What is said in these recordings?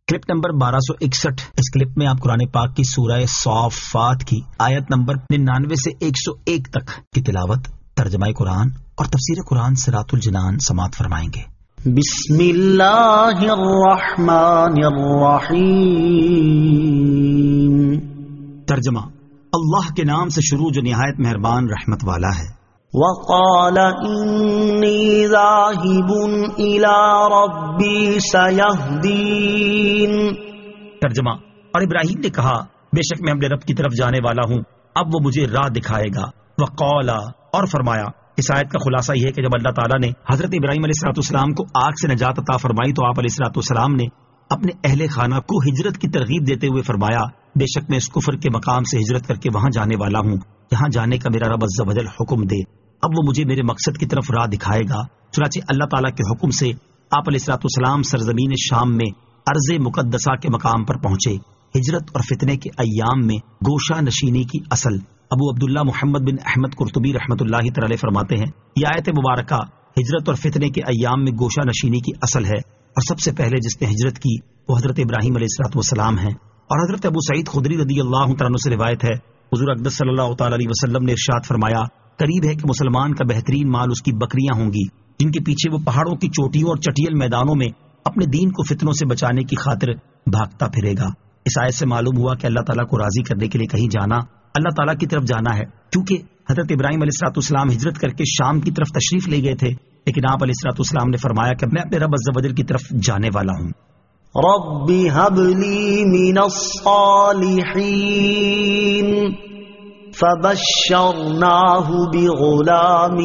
Clip number 1261۔ اس clip میں آپ قرآن پاک کی سورہ صافات کی آیت نمبر 99 سے 101 تک کی تلاوت، ترجمہ قرآن اور تفسیر قرآن صراط الجنان سماعت فرمائیں گے۔ بسم اللہ الرحمن الرحیم۔ ترجمہ: اللہ کے نام سے شروع جو نہایت مہربان رحمت والا ہے۔ وقال انی ذاہب الی ربی سیہدین۔ ترجمہ: اور ابراہیم نے کہا بے شک میں اپنے رب کی طرف جانے والا ہوں، اب وہ مجھے راہ دکھائے گا۔ وقال، اور فرمایا۔ اس آیت کا خلاصہ یہ ہے کہ جب اللہ تعالیٰ نے حضرت ابراہیم علیہ السلام کو آگ سے نجات عطا فرمائی تو آپ علیہ السلام نے اپنے اہل خانہ کو ہجرت کی ترغیب دیتے ہوئے فرمایا بے شک میں اس کفر کے مقام سے ہجرت کر کے وہاں جانے والا ہوں جہاں جانے کا میرا رب عز و جل حکم دے، اب وہ مجھے میرے مقصد کی طرف راہ دکھائے گا۔ چنانچہ اللہ تعالیٰ کے حکم سے آپ علیہ السلام سرزمین شام میں ارض مقدسہ کے مقام پر پہنچے۔ ہجرت اور فتنے کے ایام میں گوشہ نشینی کی اصل۔ ابو عبداللہ محمد بن احمد قرطبی رحمۃ اللہ تعالی فرماتے ہیں یہ آیت مبارکہ ہجرت اور فتنے کے ایام میں گوشہ نشینی کی اصل ہے، اور سب سے پہلے جس نے ہجرت کی وہ حضرت ابراہیم علیہ السلام ہیں۔ اور حضرت ابو سعید خدری رضی اللہ تعالیٰ عنہ سے روایت ہے حضور اقدس صلی اللہ تعالی علیہ وسلم نے ارشاد فرمایا قریب ہے کہ مسلمان کا بہترین مال اس کی بکریاں ہوں گی جن کے پیچھے وہ پہاڑوں کی چوٹیوں اور چٹیل میدانوں میں اپنے دین کو فتنوں سے بچانے کی خاطر بھاگتا پھرے گا۔ اس آیت سے معلوم ہوا کہ اللہ تعالیٰ کو راضی کرنے کے لیے کہیں جانا اللہ تعالیٰ کی طرف جانا ہے، کیونکہ حضرت ابراہیم علیہ السلام ہجرت کر کے شام کی طرف تشریف لے گئے تھے، لیکن آپ علیہ السلام نے فرمایا کہ میں اپنے رب عز و جل کی طرف جانے والا ہوں۔ رب هب لی من الصالحین فبشرناہ بغلام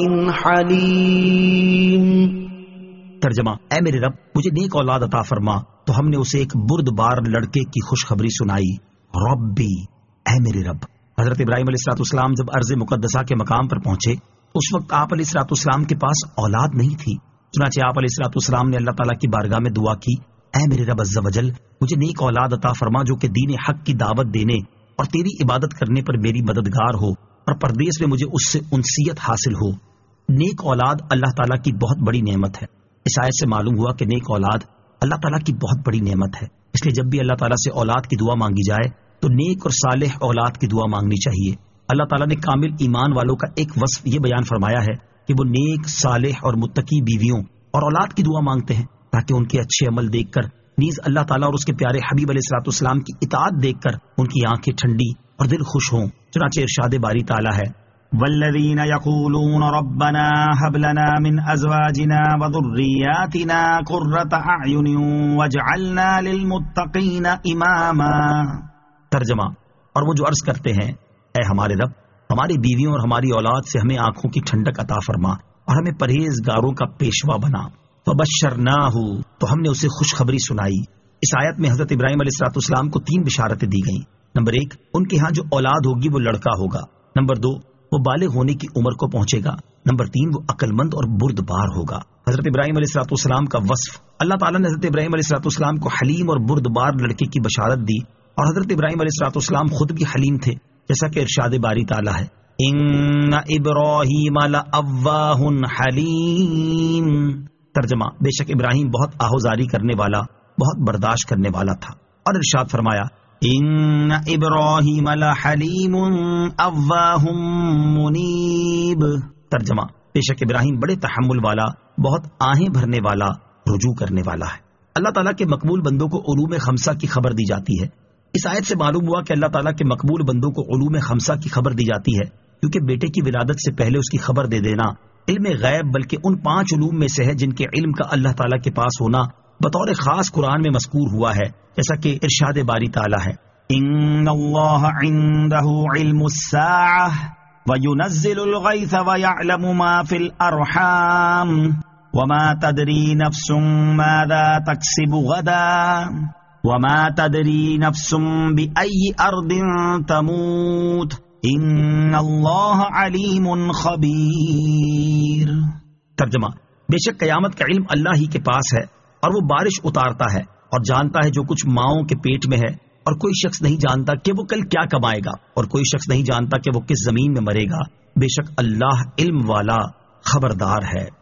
حلیم۔ ترجمہ: اے میرے رب مجھے نیک اولاد عطا فرما، تو ہم نے اسے ایک بردبار لڑکے کی خوشخبری سنائی۔ ربی، اے میرے رب۔ حضرت ابراہیم علیہ السلام جب ارض مقدسہ کے مقام پر پہنچے اس وقت آپ علیہ السلام کے پاس اولاد نہیں تھی، چنانچہ آپ علیہ السلام نے اللہ تعالیٰ کی بارگاہ میں دعا کی اے میرے رب عز و جل مجھے نیک اولاد عطا فرما جو کہ دین حق کی دعوت دینے اور تیری عبادت کرنے پر میری مددگار ہو اور پردیس میں مجھے اس سے انسیت حاصل ہو۔ نیک اولاد اللہ تعالیٰ کی بہت بڑی نعمت ہے۔ اس آیت سے معلوم ہوا کہ نیک اولاد اللہ تعالیٰ کی بہت بڑی نعمت ہے، اس لیے جب بھی اللہ تعالیٰ سے اولاد کی دعا مانگی جائے تو نیک اور صالح اولاد کی دعا مانگنی چاہیے۔ اللہ تعالیٰ نے کامل ایمان والوں کا ایک وصف یہ بیان فرمایا ہے کہ وہ نیک، صالح اور متقی بیویوں اور اولاد کی دعا مانگتے ہیں تاکہ ان کے اچھے عمل دیکھ کر نیز اللہ تعالیٰ اور اس کے پیارے حبیب علیہ السلام کی اطاعت دیکھ کر ان کی آنکھیں ٹھنڈی اور دل خوش ہوں۔ چنانچہ ارشاد باری تعالیٰ ہے والذین یقولون ربنا هب لنا من ازواجنا وذریاتنا قرۃ اعین واجعلنا للمتقین اماما۔ ترجمہ: اور وہ جو عرض کرتے ہیں اے ہمارے رب ہماری بیویوں اور ہماری اولاد سے ہمیں آنکھوں کی ٹھنڈک عطا فرما اور ہمیں پرہیزگاروں کا پیشوا بنا۔ فبشرناہ، تو ہم نے اسے خوشخبری سنائی۔ اس آیت میں حضرت ابراہیم علیہ السلام کو 3 بشارتیں دی گئیں۔ نمبر 1، ان کے ہاں جو اولاد ہوگی وہ لڑکا ہوگا۔ نمبر 2، وہ بالغ ہونے کی عمر کو پہنچے گا۔ نمبر 3، وہ عقل مند اور بردبار ہوگا۔ حضرت ابراہیم علیہ السلام کا وصف، اللہ تعالیٰ نے حضرت ابراہیم علیہ السلام کو حلیم اور بردبار لڑکے کی بشارت دی، اور حضرت ابراہیم علیہ السلام خود بھی حلیم تھے، جیسا کہ ارشاد باری تعالیٰ ہے ان ابراہیم لأواہ حلیم۔ ترجمہ: بے شک ابراہیم بہت آہوزاری کرنے والا، بہت برداشت کرنے والا تھا۔ اور ارشاد فرمایا ان ابراہیم لحلیم اواہ منیب۔ ترجمہ: بے شک ابراہیم بڑے تحمل والا، بہت آہیں بھرنے والا، رجوع کرنے والا ہے۔ اللہ تعالیٰ کے مقبول بندوں کو علوم خمسہ کی خبر دی جاتی ہے۔ اس آیت سے معلوم ہوا کہ اللہ تعالیٰ کے مقبول بندوں کو علوم خمسہ کی خبر دی جاتی ہے، کیونکہ بیٹے کی ولادت سے پہلے اس کی خبر دے دینا علم غیب بلکہ ان 5 علوم میں سے ہے جن کے علم کا اللہ تعالیٰ کے پاس ہونا بطور خاص قرآن میں مذکور ہوا ہے، جیسا کہ ارشاد باری تعالیٰ ہے ان اللہ عنده علم الساعة وينزل الغيث ويعلم ما في الارحام وما تدري نفس ماذا تكسب غدا وما تدري نفس بأي أرض تموت ان اللہ علیم خبیر۔ ترجمہ: بے شک قیامت کا علم اللہ ہی کے پاس ہے، اور وہ بارش اتارتا ہے اور جانتا ہے جو کچھ ماؤں کے پیٹ میں ہے، اور کوئی شخص نہیں جانتا کہ وہ کل کیا کمائے گا، اور کوئی شخص نہیں جانتا کہ وہ کس زمین میں مرے گا۔ بے شک اللہ علم والا خبردار ہے۔